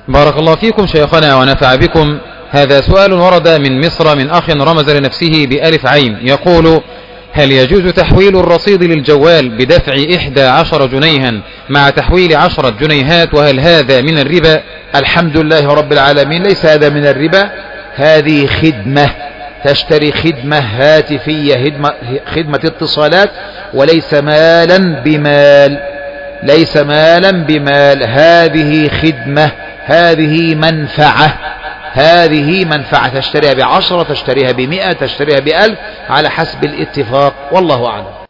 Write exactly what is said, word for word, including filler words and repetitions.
بارك الله فيكم شيخنا ونفع بكم. هذا سؤال ورد من مصر من أخ رمز لنفسه بألف عين، يقول: هل يجوز تحويل الرصيد للجوال بدفع إحدى عشر جنيها مع تحويل عشرة جنيهات، وهل هذا من الربا؟ الحمد لله رب العالمين، ليس هذا من الربا، هذه خدمة، تشتري خدمة هاتفية، خدمة, خدمة اتصالات، وليس مالا بمال، ليس مالا بمال، هذه خدمة، هذه منفعة، هذه منفعة، تشتريها بعشرة، تشتريها بمئة، تشتريها بألف، على حسب الاتفاق، والله أعلم.